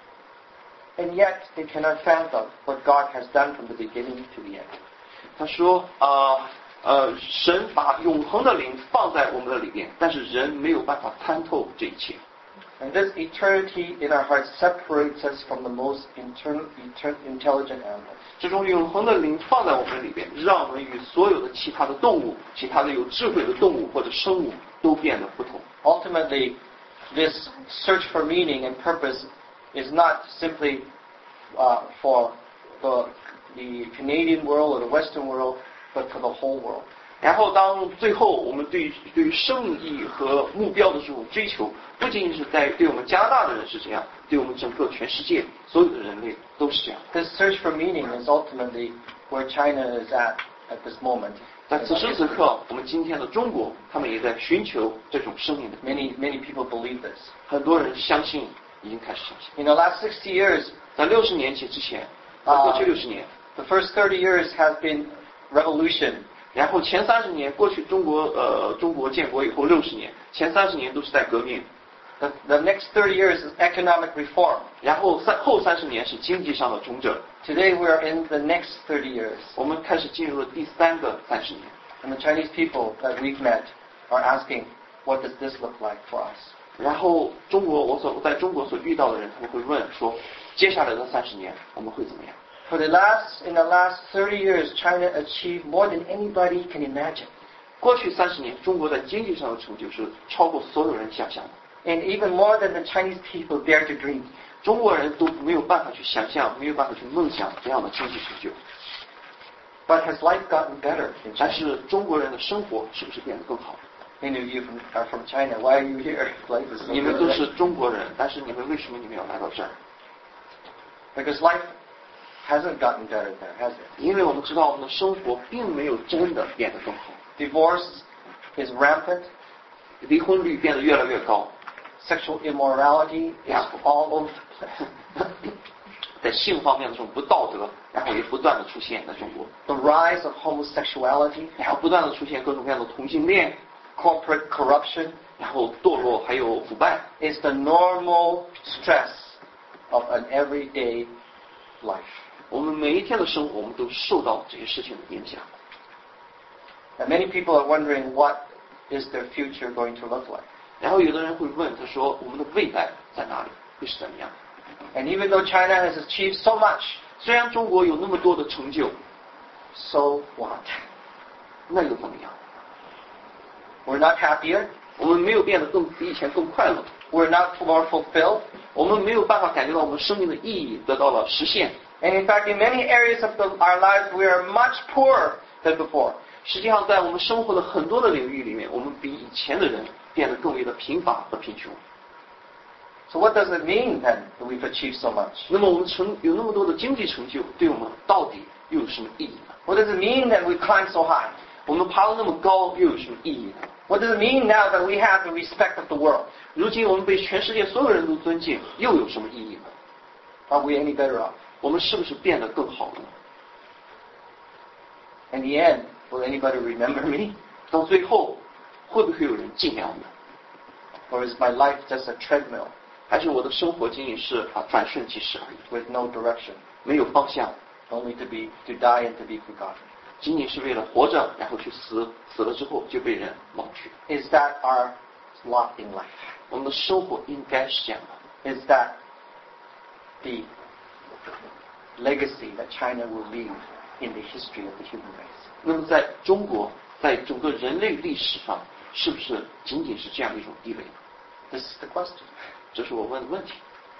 and yet they cannot fathom what God has done from the beginning to the end. 他说啊呃神把永恒的灵放在我们的里面，但是人没有办法参透这一切。 And this eternity in our hearts separates us from the most intern, intern, intelligent animals. 这种永恒的灵放在我们里边，让我们与所有的其他的动物、其他的有智慧的动物或者生物都变得不同。 Ultimately, this search for meaning and purpose is not simply uh, for the, the Canadian world or the Western world, but for the whole world. 然后，当最后我们对于对于生命意义和目标的这种追求，不仅仅是在对我们加拿大的人是这样，对我们整个全世界所有的人类都是这样。 This search for meaning is ultimately where China is at at this moment. 在此时此刻，我们今天的中国，他们也在寻求这种生命的。 Many, many people believe this. 很多人相信，已经开始相信。 In the last sixty years, 在六十年前之前，在过去六十年， the first thirty years has been revolution. 然后前三十年，过去中国呃中国建国以后六十年，前三十年都是在革命。 The, the next thirty years is economic reform. 然后三后三十年是经济上的重整。 Today we are in the next thirty years. 我们开始进入了第三个三十年。 And the Chinese people that we've met are asking, what does this look like for us? 然后中国我所在中国所遇到的人，他们会问说，接下来的三十年我们会怎么样？ For the last, in the last thirty years, China achieved more than anybody can imagine. 过去三十年，中国在经济上的成就是超过所有人想象的。 And even more than the Chinese people dare to dream. 中国人都没有办法去想象，没有办法去梦想这样的经济成就。 But has life gotten better in 但 China? 是中国人的生活是不是变得更好？ Many of you from, are from China. Why are you here? Life is so 你们 good, 都是 right? 中国人，但是你们为什么你们要来到这儿？ Because life hasn't gotten better there, has it? 因为我们知道我们的生活并没有真的变得更好， Divorce is rampant. 离婚率变得越来越高， Sexual immorality is all over the place. 在性方面的这种不道德，然后也不断的出现在中国， The rise of homosexuality, 然后不断的出现各种各样的同性恋， corporate corruption 然后堕落还有腐败， is the normal stress of an everyday life. 我们每一天的生活，我们都受到这些事情的影响。 And many people are wondering what is their future going to look like. 然后有的人会问，他说我们的未来在哪里，会是怎么样？ And even though China has achieved so much, 虽然中国有那么多的成就， so what? 那又怎么样？ We're not happier. 我们没有变得更比以前更快乐， We're not more fulfilled. 我们没有办法感觉到我们生命的意义得到了实现。 And in fact, in many areas of the, our lives, we are much poorer than before. 实际上，在我们生活的很多的领域里面，我们比以前的人变得更为的贫乏和贫穷。 So what does it mean then that we've achieved so much? 那么我们成有那么多的经济成就，对我们到底又有什么意义呢？ What does it mean that we climbed so high? 我们爬得那么高，又有什么意义呢？ What does it mean now that we have the respect of the world? 如今我们被全世界所有人都尊敬，又有什么意义呢？ Are we any better off? 我们是不是变得更好了呢？ In the end, will anybody remember me? 到最后，会不会有人纪念我们？ Or is my life just a treadmill 还是我的生活仅仅是啊转瞬即逝而已， with no direction, 没有方向， only to be to die and to be forgotten? 仅仅是为了活着，然后去死，死了之后就被人忘去。 Is that our lot in life? 我们的生活应该是这样的。 Is that the legacy that China will leave in the history of the human race? 那么在中国，在整个人类历史上，是不是仅仅是这样一种地位呢？ This is the question. 这是我问的问题。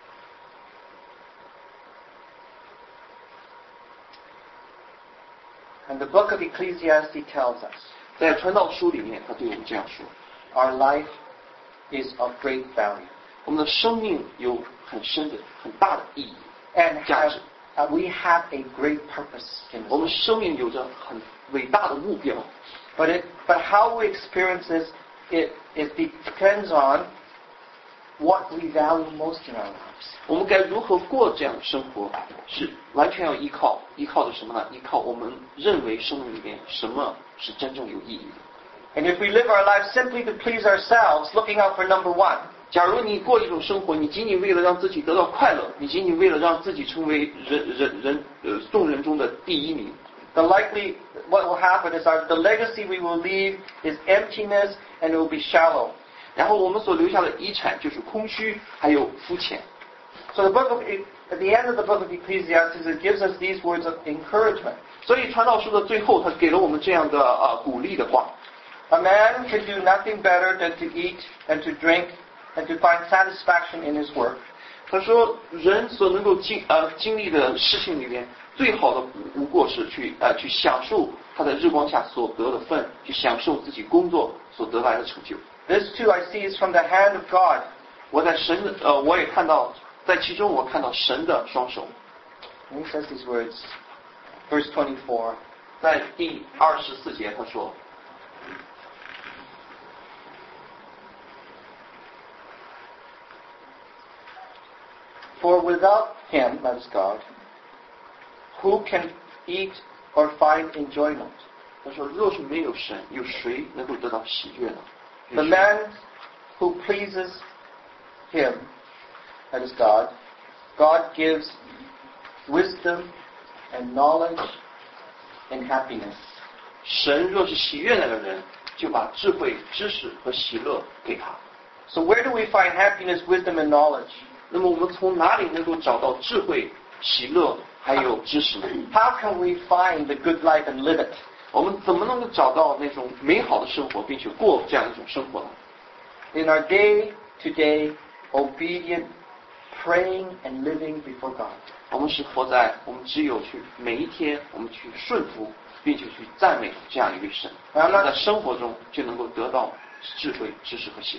And the book of Ecclesiastes tells us 在传道书里面，他对我们这样说： our life is of great value. 我们的生命有很深的、很大的意义。 And have, 价值。 uh, we have a great purpose in this 我们 life. 生命有着很伟大的目标， But, it, but how we experience this, it, it depends on what we value most in our lives. 我们该如何过这样的生活，是完全要依靠依靠的什么呢？依靠我们认为生命里面什么是真正有意义的。 And if we live our lives simply to please ourselves, looking out for number one, 假如你过一种生活，你仅仅为了让自己得到快乐，你仅仅为了让自己成为人人人呃众人中的第一名， the likely what will happen is our, the legacy we will leave is emptiness and it will be shallow. 然后我们所留下的遗产就是空虚，还有肤浅。 So the book of, at the end of the book of Ecclesiastes, it gives us these words of encouragement. 所以传道书的最后，他给了我们这样的啊、呃、鼓励的话。 A man can do nothing better than to eat and to drink and to find satisfaction in his work. 他说，人所能够经呃经历的事情里面，最好的不无过是去呃去享受他在日光下所得的份，去享受自己工作所得来的成就。 This too I see is from the hand of God. 我在神的呃，我也看到，在其中我看到神的双手。 And he says these words, verse twenty-four. 在第二十四节他说， For without him, that is God, who can eat or find enjoyment? 他说，若是没有神，有谁能够得到喜悦呢？ The man who pleases him, that is God, God gives wisdom and knowledge and happiness. 神若是喜悦那个人，就把智慧、知识和喜乐给他。 So where do we find happiness, wisdom, and knowledge? 那么我们从哪里能够找到智慧、喜乐还有知识呢？ How can we find the good life and live it? 我们怎么能够找到那种美好的生活，并且过这样一种生活呢？ In our day-to-day obedient praying and living before God. 我们是活在我们只有去每一天，我们去顺服，并且去赞美这样一位神，我们在生活中就能够得到智慧、知识和喜乐。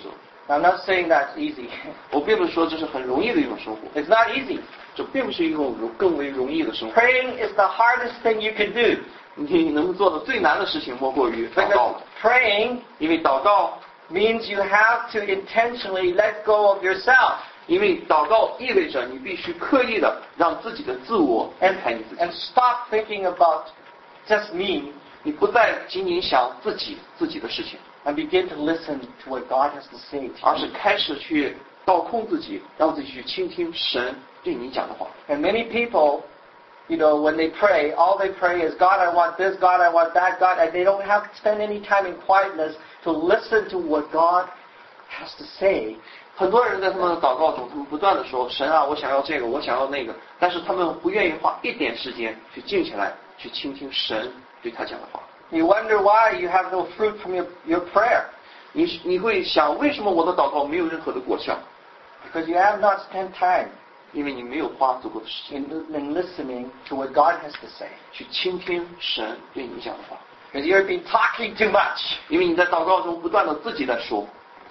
I'm not saying that's easy. 我并不是说这是很容易的一种生活， It's not easy. 这并不是一种更为容易的生活。 Praying is the hardest thing you can do. 你能做的最难的事情莫过于祷 Because 告了， praying 因为祷告， means you have to intentionally let go of yourself 因为祷告意味着你必须刻意的让自己的自我离 and, 开你自己， and stop thinking about just me 你不再仅仅想自己自己的事情， and begin to listen to what God has to say 而 to 是 you. 开始去倒空自己，让自己去倾听神对你讲的话。 And many people, you know, when they pray, all they pray is, God, I want this, God, I want that, God, and they don't have to spend any time in quietness to listen to what God has to say. 很多人在他们的祷告中，他们不断的说：“神啊，我想要这个，我想要那个。”但是他们不愿意花一点时间去静下来，去倾听神对他讲的话。 You wonder why you have no fruit from your, your prayer. 你你会想，为什么我的祷告没有任何的果效？ Because you have not spent time 因为你没有花足够的时间 in, in listening to what God has to say. 去倾听神对你讲的话， Because you've been talking too much. 因为你在祷告中不断的自己在说。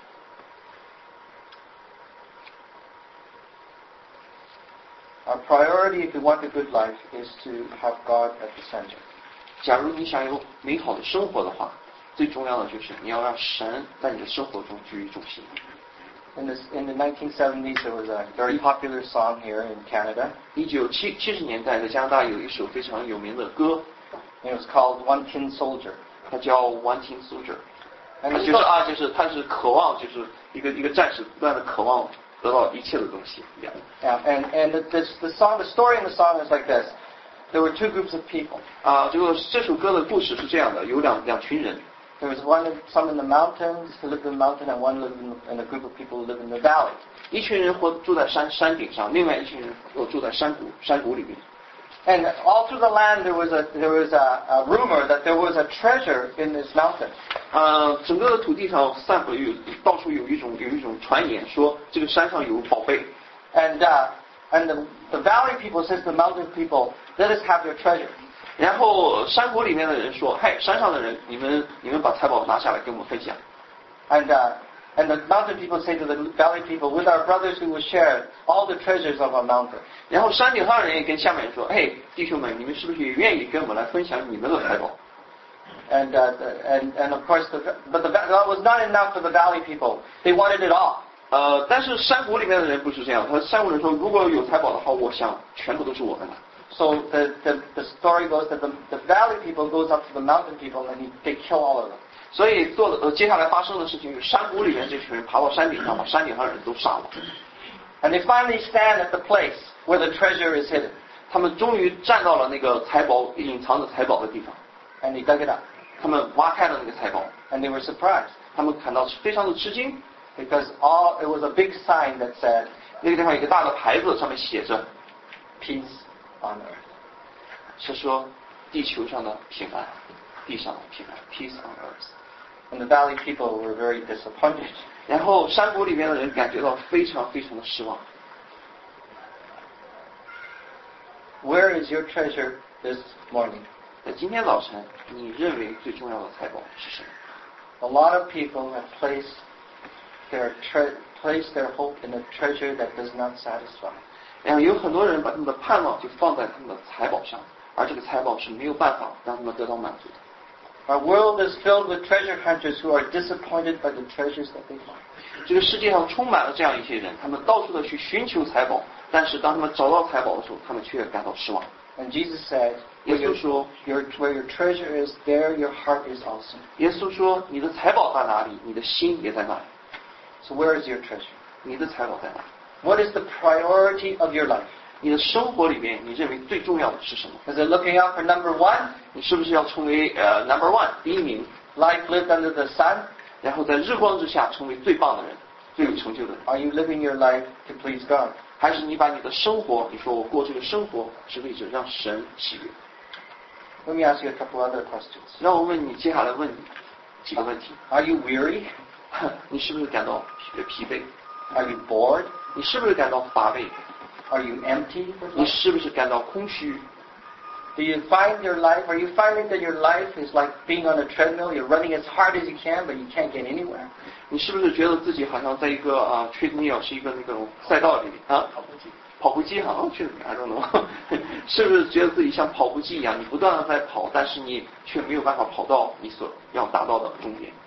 Our priority, if you want a good life, is to have God at the center. 假如你想有美好的生活的话，最重要的就是你要让神在你的生活中居于中心。 In, this, in the nineteen seventies, there was a very popular song here in Canada. 一九七七十年代在加拿大有一首非常有名的歌， It was called One Tin Soldier. 它叫《One Tin Soldier》， And 它 the 就是 song- 啊，就是它是渴望，就是一个一个战士不断的渴望得到一切的东西一样。 yeah, and and the, this, the song, the story in the song is like this. There were two groups of people. 啊，这个这首歌的故事是这样的，有两两群人， There was one, some in the mountains who lived in the mountain, and one lived in, and a group of people who lived in the valley. 一群人活住在山山顶上，另外一群人又住在山谷山谷里面。 And all through the land, there was a there was a, a rumor that there was a treasure in this mountain. 呃，整个的土地上散布有到处有一种有一种传言说这个山上有宝贝， And uh, and the, the valley people says to the mountain people, let us have your treasure. 然后山谷里面的人说：“嗨，山上的人，你们你们把财宝拿下来跟我们分享。” And uh, and the mountain people say to the valley people, with our brothers we will share all the treasures of our mountain. 然后山顶上的人也跟下面人说：“嘿，弟兄们，你们是不是也愿意跟我们来分享你们的财宝 And uh, the- and and of course, the, but the, that was not enough for the valley people. They wanted it all.？” 呃，但是山谷里面的人不是这样，他山谷人说：“如果有财宝的话，我想全部都是我们的。” So the, the, the story goes that the, the valley people goes up to the mountain people and he, they kill all of them. 所以做的呃，接下来发生的事情是，山谷里面这群人爬到山顶上，把山顶上的人都杀了。 And they finally stand at the place where the treasure is hidden. 他们终于站到了那个财宝隐藏的财宝的地方， And they dug it up. 他们挖开了那个财宝， And they were surprised 他们感到非常的吃惊。 because all, it was a big sign that said, 那个地方有一个大的牌子，上面写着 peace on earth. 是说地球上的平安，地上的平安 ，peace on earth。 And the valley people were very disappointed. 然后山谷里面的人感觉到非常非常的失望。 Where is your treasure this morning? 在今天早晨，你认为最重要的财宝是什么？ A lot of people have placed their tre- placed their hope in a treasure that does not satisfy. 然后有很多人把他们的盼望就放在他们的财宝上，而这个财宝是没有办法让他们得到满足的。 Our world is filled with treasure hunters who are disappointed by the treasures that they find. 这个世界上充满了这样一些人，他们到处的去寻求财宝，但是当他们找到财宝的时候，他们却感到失望。 And Jesus said, 耶 where 稣 your, 说， your, where your treasure is, there your heart is also. 耶稣说，你的财宝在哪里，你的心也在哪里。 So where is your treasure? 你的财宝在哪里？ What is the priority of your life? 你的生活里面，你认为最重要的是什么？ Is it looking out for number one? 你是不是要成为呃 number one 第一名， Life lived under the sun? 然后在日光之下成为最棒的人，最有成就的人？ Are you living your life to please God? 还是你把你的生活，你说我过这个生活是为着让神喜悦？ Let me ask you a couple other questions. 让我问你，接下来问你几个问题： Are you weary? 你是不是感到疲疲惫？ Are you bored? 你是不是感到乏味？ Are you empty? 你是不是感到空虚？ Do you find your life, are you finding that your life is like being on a treadmill? You're running as hard as you can, but you can't get anywhere. 你是不是觉得自己好像在一个啊 treadmill 是一个那种赛道里啊跑步机跑步机好像去哪都能，是不是觉得自己像跑步机一样，你不断的在跑，但是你却没有办法跑到你所要达到的终点？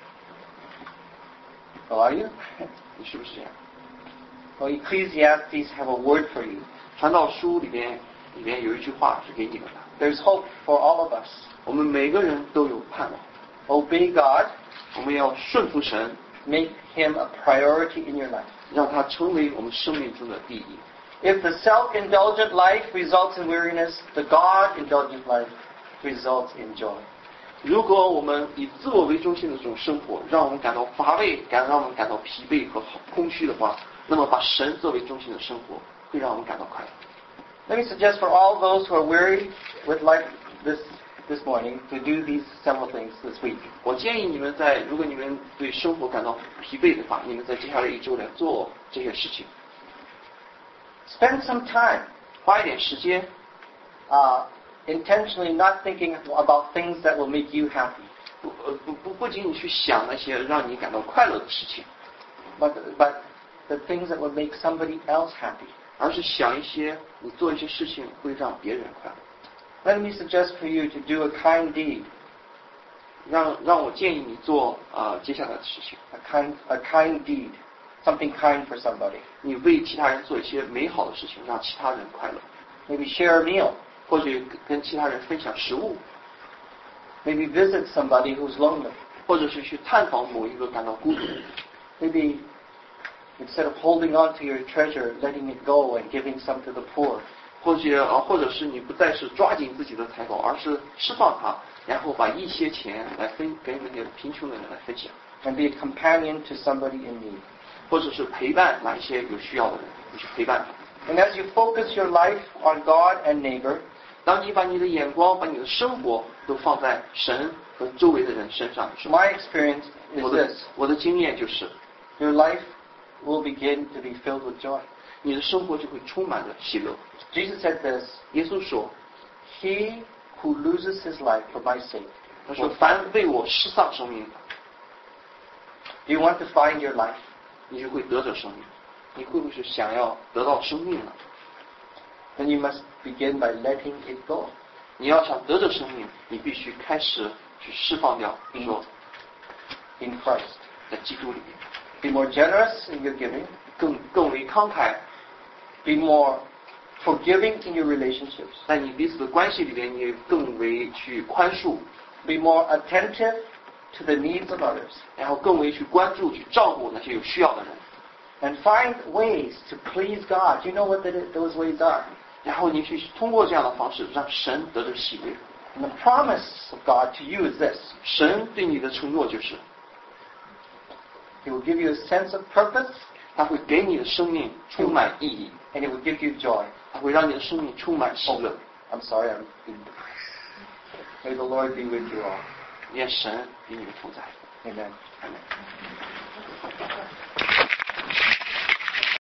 Oh, are you? 你是不是这样？ Well, Ecclesiastes have a word for you. 传道书里边里边有一句话是给你们的。 There's hope for all of us. 我们每个人都有盼望。 Obey God. 我们要顺服神， Make Him a priority in your life. 让他成为我们生命中的第一。 If the self-indulgent life results in weariness, the God-indulgent life results in joy. 如果我们以自我为中心的这种生活，让我们感到乏味，感让我们感到疲惫和空虚的话，那么把神作为中心的生活，会让我们感到快乐。 Let me suggest for all those who are weary with life this this morning to do these several things this week. 我建议你们在，如果你们对生活感到疲惫的话，你们在接下来一周来做这些事情， Spend some time 花一点时间， uh, intentionally not thinking about things that will make you happy, 不呃不不不仅仅去想那些让你感到快乐的事情， but but the things that will make somebody else happy. 而是想一些你做一些事情会让别人快乐。 Let me suggest for you to do a kind deed, 让让我建议你做啊、呃、接下来的事情， a kind a kind deed, something kind for somebody. 你为其他人做一些美好的事情，让其他人快乐， Maybe share a meal, 或者跟跟其他人分享食物， maybe visit somebody who's lonely. 或者是去探访某一个感到孤独的人。 Maybe instead of holding on to your treasure, letting it go and giving some to the poor. 或者啊，或者是你不再是抓紧自己的财宝，而是释放它，然后把一些钱来分给那些贫穷的人来分享， And be a companion to somebody in need. 或者是陪伴哪一些有需要的人，你去陪伴他。 And as you focus your life on God and neighbor, 当你把你的眼光、把你的生活都放在神和周围的人身上的时候， my experience is 我的 this. 我的经验就是， Your life will begin to be filled with joy. 你的生活就会充满着喜乐。 Jesus said this, 耶稣说， He who loses his life for my sake. 他说，凡为我失丧生命的， Do you want to find your life? 你就会得着生命。你会不会是想要得到生命呢？ Then you must begin by letting it go. 你要想得着生命，你必须开始去释放掉，说 In Christ. 在基督里面， Be more generous in your giving. 更更为慷慨， Be more forgiving in your relationships. 在你彼此的关系里面，你也更为去宽恕， Be more attentive to the needs of others. 然后更为去关注、去照顾那些有需要的人， And find ways to please God. You know what that is, those ways are. 然后你去通过这样的方式让神得着喜悦。 And the promise of God to you is this. 神对你的承诺就是， He will give you a sense of purpose, 他会给你的生命充满意义， and it will give you joy. 他会让你的生命充满喜乐。 I'm sorry, I'm being... May the Lord be with you all. 愿神与你们同在。 Amen. Amen.